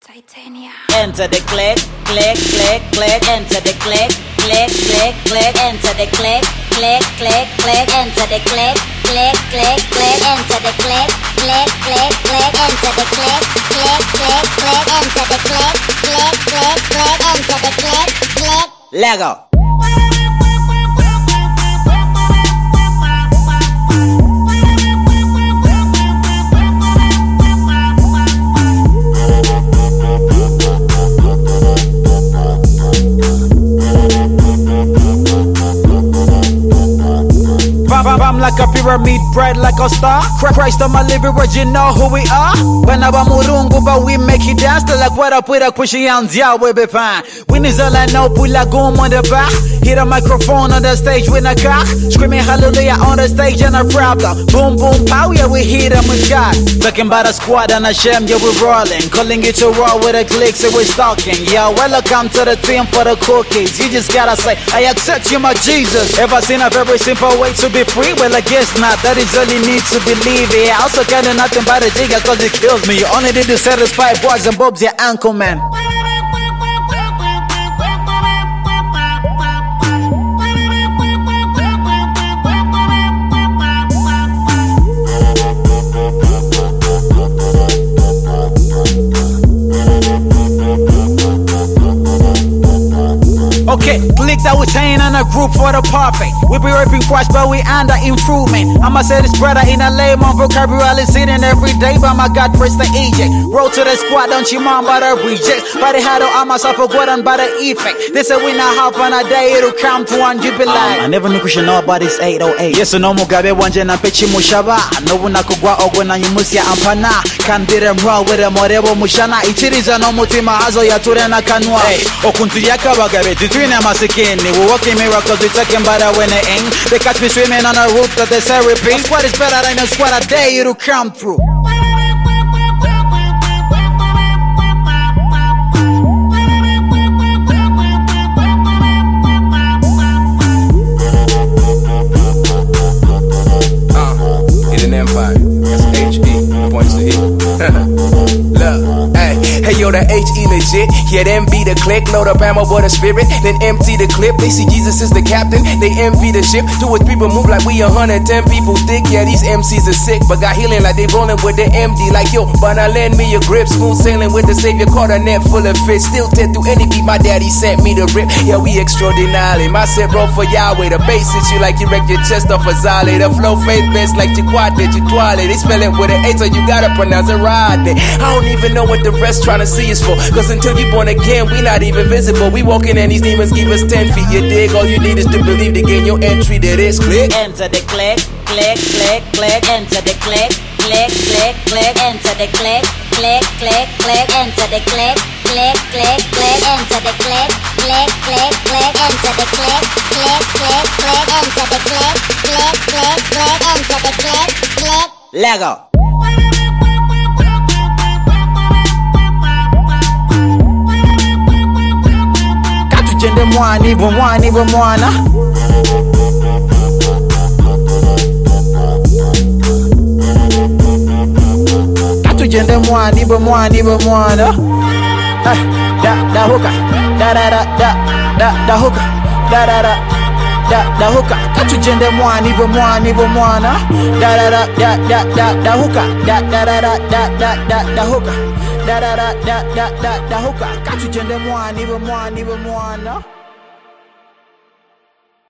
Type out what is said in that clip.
Titania. Enter the click, click, click, click. Enter the click, click, click, click. Enter the click, click, click, click. Enter the click, click, click, click. Enter the click, click, click, click. Enter the click, click, click, click. Enter the click, click, click, click. Enter the click, click. Lego. I'm like a pyramid, bright like a star. Christ on my living word, you know who we are. When I'm murungu, but we make it dance. Like what up with a cushy and we be fine. Win is all I know, pull a gum on the back. Hit a microphone on the stage with a cock. Screaming hallelujah on the stage and a problem. Boom, boom, pow, yeah, we hit them with God. Talking about a squad and a sham, yeah, we're rolling. Calling it to raw with a click, so we're stalking. Yeah, welcome to the team for the cookies. You just gotta say, I accept you, my Jesus. Ever seen a very simple way to be free? Well, I guess not, that is all you need to believe it. I also can't do nothing but a jigger cause it kills me. You only need to satisfy boys and bobs, your ankle man. Okay, click that we saying on a group for the perfect. We be rapping Christ, but we under improvement. I'ma say this brother in a layman vocabulary, sitting every day, but my God praise the eject. Roll to the squad, don't you mind by the reject. But they had all myself forgotten by the effect. They say we not half on a day, it'll come to one you be like. I never knew we should know about this 808. Yes, no mugabe wanje na pechi mushaba. No una kugwa ogwe na nyumusia ampana. Can be them wrong with them whatever mushana. Ichiriza no mutima hazo ya ture na kanwa. Okuntu yaka bagabe. We walking miracles, we talking about that when they end. They catch me swimming on a roof that they say repeat. Squad is better than a squad, a day it'll come through. It's an empire, that's H-E, points to hit. Look, hey yo, the H-E legit. Yeah, them be the click, load up ammo for the spirit, then empty the clip. They see Jesus is the captain, they envy the ship. Two or people move like we 110 people thick. Yeah, these MCs are sick, but got healing like they rolling with the MD. Like yo, but now lend me your grip. Smooth sailing with the savior, caught a net full of fish. Still dead through any beat, my daddy sent me the rip. Yeah, we extraordinary. My set roll for Yahweh. The bass hits you like you wreck your chest off a Zale. The flow faith best like Chiquate, Chituale. They spell it with an A, so you gotta pronounce it right. I don't even know what the rest trying to see us for. Cause until you born again, we not even visible. We walking and these demons give us 10 feet. You dig? All you need is to believe to gain your entry to this click. Enter the click, click, click, click. Enter the click, click, click, click. Enter the click, click, click, click. Enter the click, click, click, click. Enter the click, click, click, click. Enter the click, click, click, click. Enter the click, click, click, click. Enter the click, click. Lego. Jende mwani bo mwana. Katu jende mwani bo mwana. Da hoka. Da hoka. Da hoka. Katu jende mwani bo mwana. Da hoka. Da hoka. Da hoka. Katu jende mwani bo mwana.